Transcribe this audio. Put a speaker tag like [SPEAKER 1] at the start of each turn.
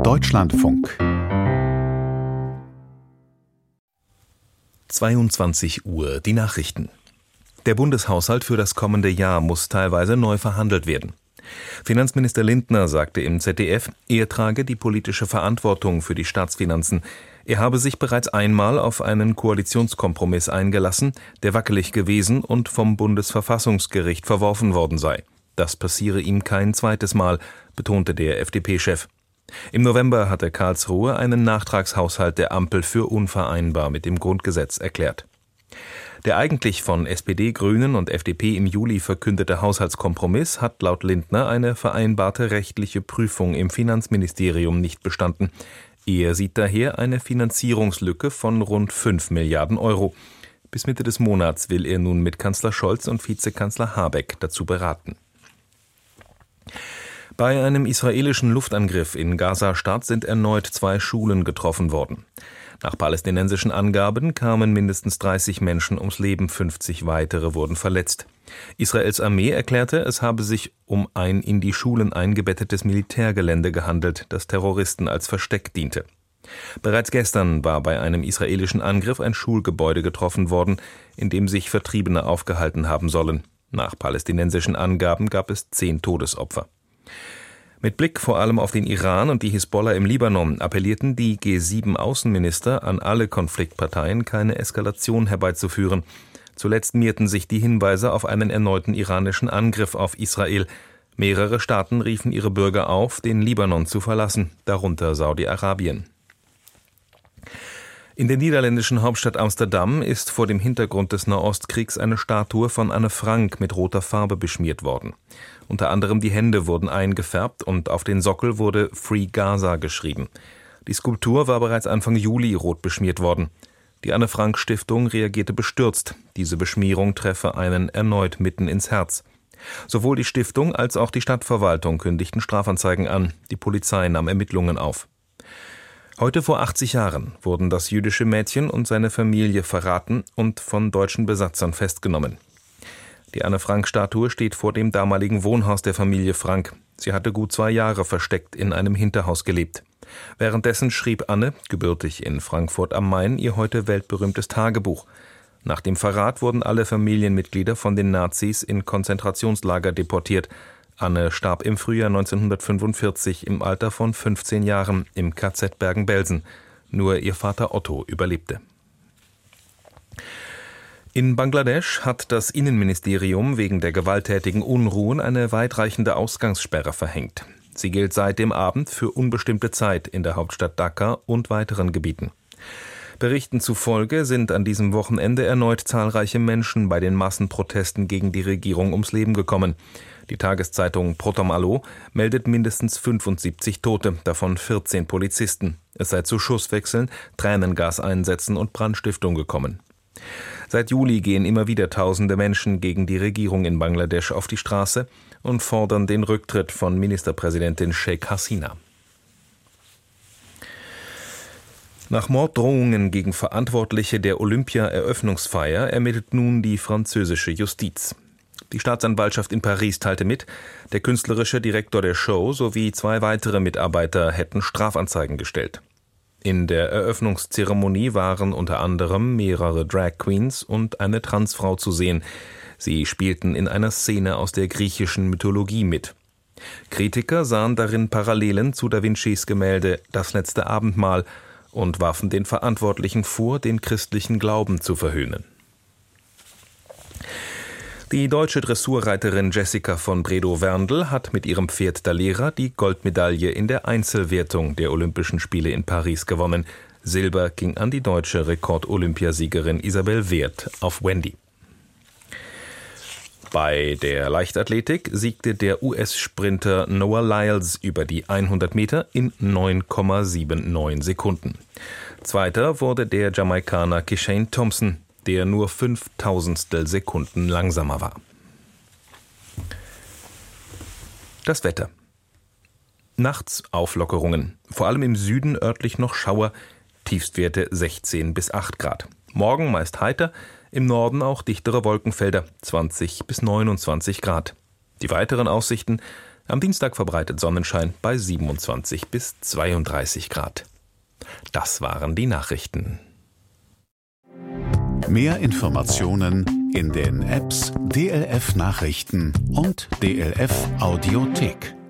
[SPEAKER 1] Deutschlandfunk
[SPEAKER 2] 22 Uhr, die Nachrichten. Der Bundeshaushalt für das kommende Jahr muss teilweise neu verhandelt werden. Finanzminister Lindner sagte im ZDF, er trage die politische Verantwortung für die Staatsfinanzen. Er habe sich bereits einmal auf einen Koalitionskompromiss eingelassen, der wackelig gewesen und vom Bundesverfassungsgericht verworfen worden sei. Das passiere ihm kein zweites Mal, betonte der FDP-Chef. Im November hatte Karlsruhe einen Nachtragshaushalt der Ampel für unvereinbar mit dem Grundgesetz erklärt. Der eigentlich von SPD, Grünen und FDP im Juli verkündete Haushaltskompromiss hat laut Lindner eine vereinbarte rechtliche Prüfung im Finanzministerium nicht bestanden. Er sieht daher eine Finanzierungslücke von rund 5 Milliarden Euro. Bis Mitte des Monats will er nun mit Kanzler Scholz und Vizekanzler Habeck dazu beraten. Bei einem israelischen Luftangriff in Gaza-Stadt sind erneut 2 Schulen getroffen worden. Nach palästinensischen Angaben kamen mindestens 30 Menschen ums Leben, 50 weitere wurden verletzt. Israels Armee erklärte, es habe sich um ein in die Schulen eingebettetes Militärgelände gehandelt, das Terroristen als Versteck diente. Bereits gestern war bei einem israelischen Angriff ein Schulgebäude getroffen worden, in dem sich Vertriebene aufgehalten haben sollen. Nach palästinensischen Angaben gab es 10 Todesopfer. Mit Blick vor allem auf den Iran und die Hisbollah im Libanon appellierten die G7-Außenminister an alle Konfliktparteien, keine Eskalation herbeizuführen. Zuletzt mehrten sich die Hinweise auf einen erneuten iranischen Angriff auf Israel. Mehrere Staaten riefen ihre Bürger auf, den Libanon zu verlassen, darunter Saudi-Arabien. In der niederländischen Hauptstadt Amsterdam ist vor dem Hintergrund des Nahostkriegs eine Statue von Anne Frank mit roter Farbe beschmiert worden. Unter anderem die Hände wurden eingefärbt und auf den Sockel wurde Free Gaza geschrieben. Die Skulptur war bereits Anfang Juli rot beschmiert worden. Die Anne-Frank-Stiftung reagierte bestürzt. Diese Beschmierung treffe einen erneut mitten ins Herz. Sowohl die Stiftung als auch die Stadtverwaltung kündigten Strafanzeigen an. Die Polizei nahm Ermittlungen auf. Heute vor 80 Jahren wurden das jüdische Mädchen und seine Familie verraten und von deutschen Besatzern festgenommen. Die Anne-Frank-Statue steht vor dem damaligen Wohnhaus der Familie Frank. Sie hatte gut 2 Jahre versteckt in einem Hinterhaus gelebt. Währenddessen schrieb Anne, gebürtig in Frankfurt am Main, ihr heute weltberühmtes Tagebuch. Nach dem Verrat wurden alle Familienmitglieder von den Nazis in Konzentrationslager deportiert. Anne starb im Frühjahr 1945 im Alter von 15 Jahren im KZ Bergen-Belsen. Nur ihr Vater Otto überlebte. In Bangladesch hat das Innenministerium wegen der gewalttätigen Unruhen eine weitreichende Ausgangssperre verhängt. Sie gilt seit dem Abend für unbestimmte Zeit in der Hauptstadt Dhaka und weiteren Gebieten. Berichten zufolge sind an diesem Wochenende erneut zahlreiche Menschen bei den Massenprotesten gegen die Regierung ums Leben gekommen. Die Tageszeitung Prothom-Allo meldet mindestens 75 Tote, davon 14 Polizisten. Es sei zu Schusswechseln, Tränengaseinsätzen und Brandstiftung gekommen. Seit Juli gehen immer wieder tausende Menschen gegen die Regierung in Bangladesch auf die Straße und fordern den Rücktritt von Ministerpräsidentin Sheikh Hasina. Nach Morddrohungen gegen Verantwortliche der Olympia-Eröffnungsfeier ermittelt nun die französische Justiz. Die Staatsanwaltschaft in Paris teilte mit, der künstlerische Direktor der Show sowie 2 weitere Mitarbeiter hätten Strafanzeigen gestellt. In der Eröffnungszeremonie waren unter anderem mehrere Drag Queens und eine Transfrau zu sehen. Sie spielten in einer Szene aus der griechischen Mythologie mit. Kritiker sahen darin Parallelen zu Da Vincis Gemälde Das letzte Abendmahl und warfen den Verantwortlichen vor, den christlichen Glauben zu verhöhnen. Die deutsche Dressurreiterin Jessica von Bredow-Werndl hat mit ihrem Pferd Dalera die Goldmedaille in der Einzelwertung der Olympischen Spiele in Paris gewonnen. Silber ging an die deutsche Rekord-Olympiasiegerin Isabel Wert auf Wendy. Bei der Leichtathletik siegte der US-Sprinter Noah Lyles über die 100 Meter in 9,79 Sekunden. Zweiter wurde der Jamaikaner Kishane Thompson, der nur 0,005 Sekunden langsamer war. Das Wetter. Nachts Auflockerungen, vor allem im Süden örtlich noch Schauer, Tiefstwerte 16 bis 8 Grad. Morgen meist heiter, im Norden auch dichtere Wolkenfelder, 20 bis 29 Grad. Die weiteren Aussichten: Am Dienstag verbreitet Sonnenschein bei 27 bis 32 Grad. Das waren die Nachrichten.
[SPEAKER 1] Mehr Informationen in den Apps DLF Nachrichten und DLF Audiothek.